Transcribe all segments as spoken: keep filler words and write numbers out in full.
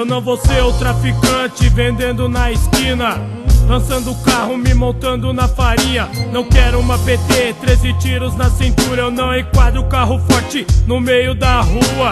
não vou ser o traficante vendendo na esquina, lançando o carro, me montando na farinha. Não quero uma P T, treze tiros na cintura. Eu não enquadro carro forte no meio da rua.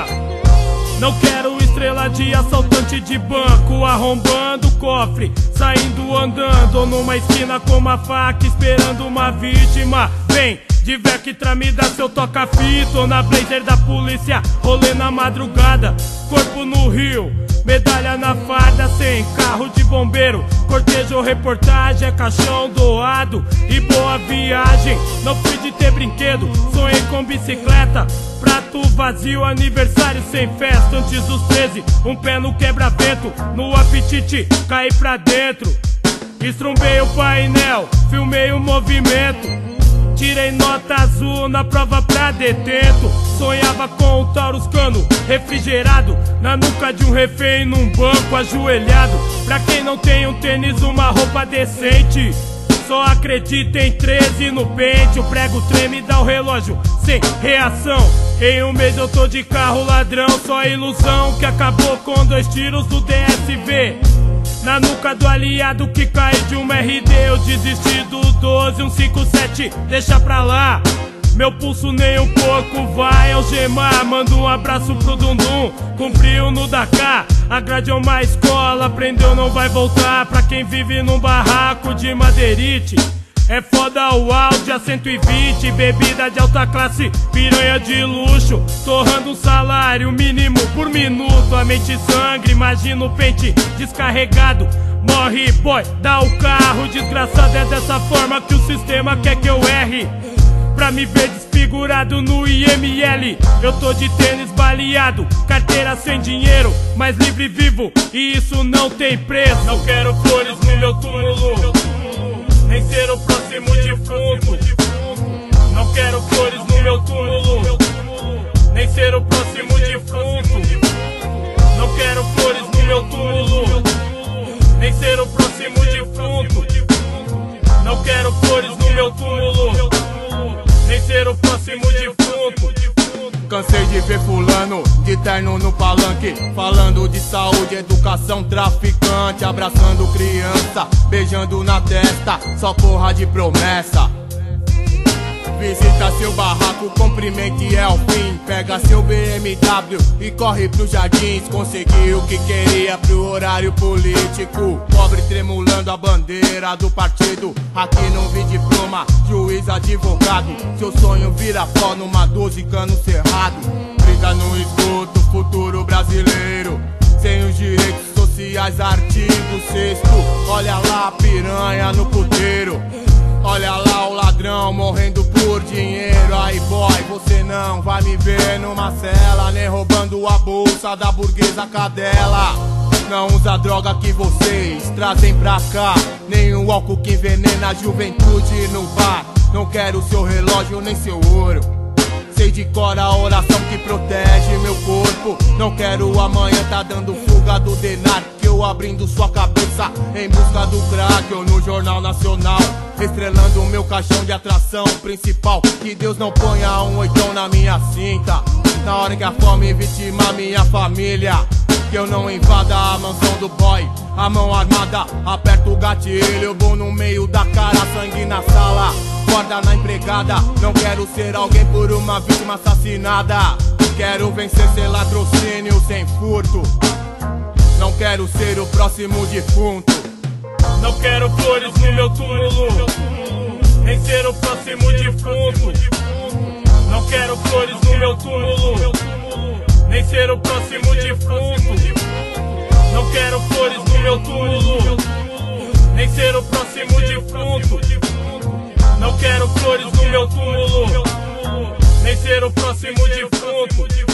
Não quero estrela de assaltante de banco, arrombando o cofre, saindo andando, ou numa esquina com uma faca esperando uma vítima. Vem de Vectra me dá seu toca-fita, ou na blazer da polícia, rolê na madrugada, corpo no rio, medalha na farda, sem carro de bombeiro, cortejo, reportagem, é caixão doado e boa viagem. Não fui de ter brinquedo, sonhei com bicicleta, prato vazio, aniversário sem festa. Antes dos treze, um pé no quebra-vento, no apetite, caí pra dentro. Estrumbei o painel, filmei o movimento, tirei nota azul na prova pra detento. Sonhava com o Taurus cano refrigerado na nuca de um refém num banco ajoelhado. Pra quem não tem um tênis, uma roupa decente, só acredita em treze no pente. O prego treme, dá o relógio sem reação. Em um mês eu tô de carro ladrão, só ilusão que acabou com dois tiros do D S V na nuca do aliado que cai de uma R D. Eu desisti do doze, um cinco sete, deixa pra lá. Meu pulso nem um pouco vai algemar. Manda um abraço pro Dundum, cumpriu no Dakar. A grade é uma escola, aprendeu não vai voltar. Pra quem vive num barraco de madeirite, é foda o áudio a cento e vinte, bebida de alta classe, piranha de luxo, torrando um salário mínimo por minuto. A mente sangra, imagina o pente descarregado. Morre boy, dá o carro, desgraçado, é dessa forma que o sistema quer que eu erre. Pra me ver desfigurado no I M L, eu tô de tênis baleado, carteira sem dinheiro, mas livre e vivo, e isso não tem preço. Não quero flores no meu túmulo, nem ser o próximo defunto. Não quero flores no meu túmulo, nem ser o próximo defunto. Não quero flores no meu túmulo, nem ser o próximo defunto. Não quero flores no meu túmulo, nem ser o próximo defunto. Cansei de ver fulano de terno no palanque, falando de saúde, educação, traficante, abraçando criança, beijando na testa, só porra de promessa. Visita seu barraco, cumprimente é o fim. Pega seu B M W e corre pros jardins. Conseguiu o que queria pro horário político. Pobre tremulando a bandeira do partido. Aqui não vi diploma, juiz, advogado. Seu sonho vira pó numa doze cano cerrado. Briga no esgoto, futuro brasileiro, sem os direitos sociais, artigo sexto. Olha lá a piranha no puteiro, olha lá o ladrão morrendo por dinheiro. Aí boy, você não vai me ver numa cela, nem roubando a bolsa da burguesa cadela. Não usa a droga que vocês trazem pra cá, nem o álcool que envenena a juventude no bar. Não quero seu relógio nem seu ouro, sei de cor a oração que protege meu corpo. Não quero amanhã tá dando fuga do denar, que eu abrindo sua cabeça em busca do crack. Ou no Jornal Nacional, estrelando o meu caixão de atração principal. Que Deus não ponha um oitão na minha cinta, na hora que a fome vitima minha família. Que eu não invada a mansão do boy, a mão armada, aperto o gatilho. Eu vou no meio da cara, sangue na sala, corda na empregada. Não quero ser alguém por uma vítima assassinada. Quero vencer sem latrocínio, sem furto. Não quero ser o próximo defunto. Não quero flores no meu túmulo, nem ser o próximo defunto. Não quero flores no meu túmulo, nem ser o próximo defunto. Não quero flores no meu túmulo, nem ser o próximo defunto. Não quero flores no meu túmulo, nem ser o próximo defunto.